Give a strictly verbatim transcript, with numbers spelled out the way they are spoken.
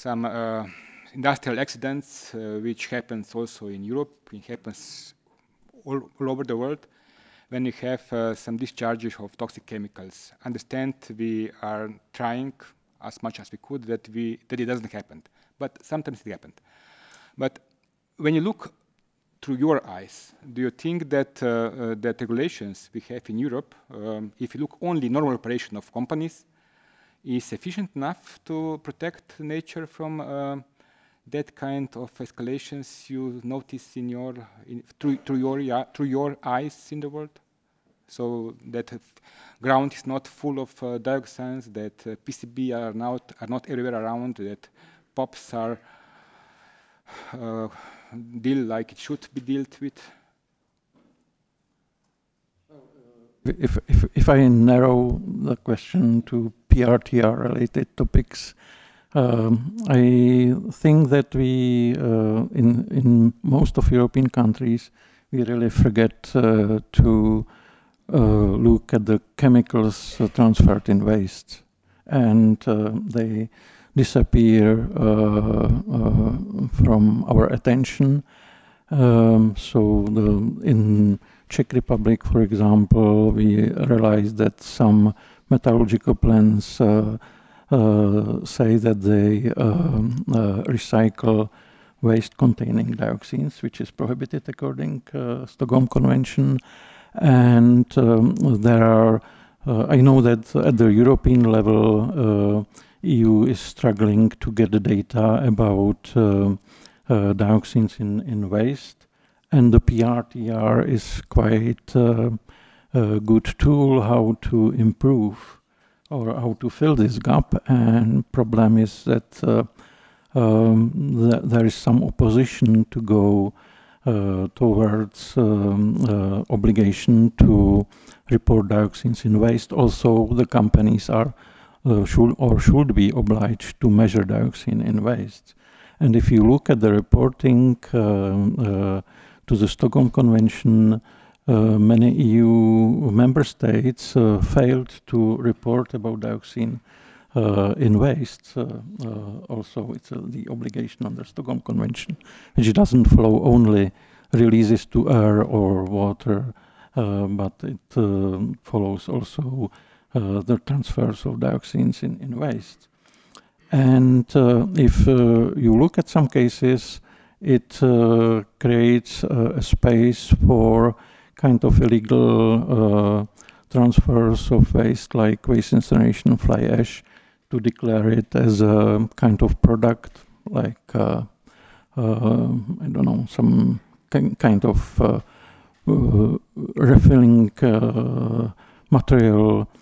some uh, industrial accidents, uh, which happens also in Europe. It happens all, all over the world when you have uh, some discharges of toxic chemicals. Understand we are trying as much as we could that we that it doesn't happen, but sometimes it happened. But when you look through your eyes, do you think that uh, uh, that regulations we have in Europe, um, if you look only normal operation of companies, is sufficient enough to protect nature from uh, that kind of escalations you notice in your in, through, through your yeah, through your eyes in the world? So that uh, ground is not full of uh, dioxins, that uh, P C B are not are not everywhere around, that POPs are uh, deal like it should be dealt with. If, if, if I narrow the question to P R T R related topics, um, I think that we, uh, in, in most of European countries, we really forget uh, to uh, look at the chemicals uh, transferred in waste. And uh, they disappear uh, uh, from our attention. Um, so the, in Czech Republic, for example, we realized that some metallurgical plants uh, uh, say that they um, uh, recycle waste containing dioxins, which is prohibited according uh, Stockholm Convention. And um, there are, uh, I know that at the European level, uh, E U is struggling to get the data about uh, uh, dioxins in, in waste. And the P R T R is quite uh, a good tool how to improve or how to fill this gap. And problem is that uh, um, th there is some opposition to go uh, towards um, uh, obligation to report dioxins in waste. Also, the companies are uh, should or should be obliged to measure dioxin in waste. And if you look at the reporting um, uh, to the Stockholm Convention, uh, many E U member states uh, failed to report about dioxin uh, in waste. Uh, uh, also, it's uh, the obligation under Stockholm Convention, which doesn't follow only releases to air or water, uh, but it uh, follows also uh, the transfers of dioxins in, in waste. And uh, if uh, you look at some cases, it uh, creates uh, a space for kind of illegal uh, transfers of waste, like waste incineration, fly ash, to declare it as a kind of product, like uh, uh, I don't know, some kind of uh, uh, refilling uh, material